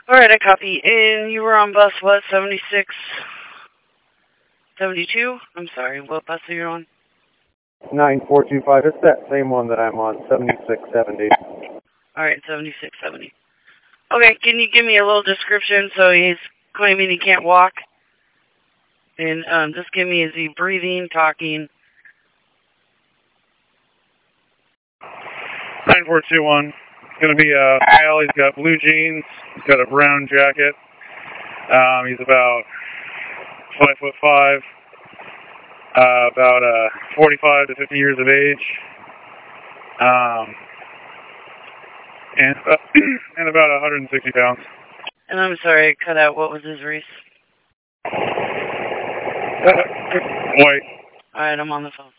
Alright, I copy. And you were on bus, what, 76, 72? I'm sorry, what bus are you on? 9425. It's that same one that I'm on, 7670. Alright, 7670. Okay, can you give me a little description? So he's claiming he can't walk. And just give me, is he breathing, talking? 9421. It's going to be a male. He's got blue jeans. He's got a brown jacket. He's about 5'5", about 45 to 50 years of age, and about 160 pounds. And I'm sorry, I cut out. What was his race? White. Alright, I'm on the phone.